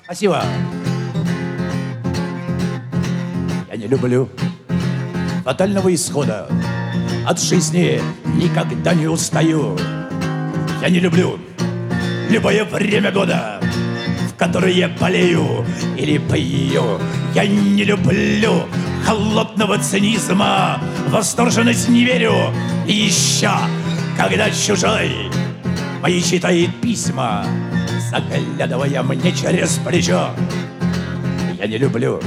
Спасибо. Я не люблю фатального исхода. От жизни никогда не устаю. Я не люблю любое время года, в которое болею или пою. Я не люблю холодного цинизма, восторженность не верю. И еще, когда чужой мои читает письма, заглядывая мне через плечо. Я не люблю,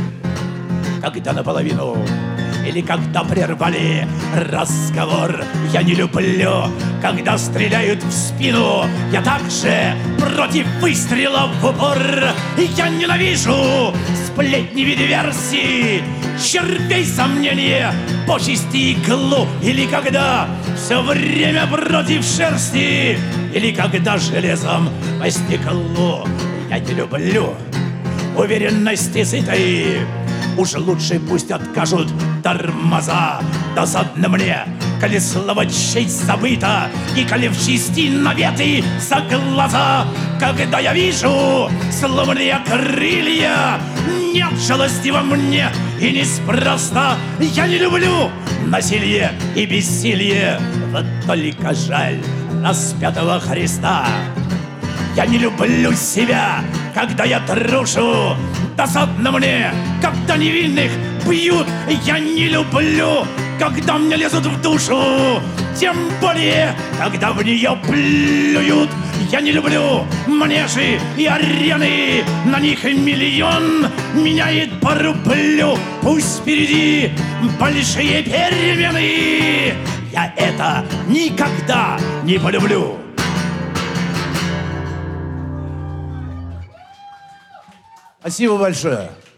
когда наполовину или когда прервали разговор. Я не люблю, когда стреляют в спину. Я также против выстрела в упор. Я ненавижу сплетни в диверсии, червей сомнения, почести иглу. Или когда все время против шерсти, или когда железом по стеклу. Я не люблю уверенности сытой. Уж лучше пусть откажут тормоза. Досадно мне, коли слово честь забыто, и коли в чести наветы за глаза. Когда я вижу сломанные крылья, нет жалости во мне и неспроста. Я не люблю насилие и бессилие, вот только жаль распятого Христа. Я не люблю себя, когда я трушу. Досадно мне, когда невинных бьют. Я не люблю, когда мне лезут в душу, тем более, когда в нее плюют. Я не люблю манежи и арены, на них миллион меняет по рублю. Пусть впереди большие перемены, я это никогда не полюблю. Спасибо большое.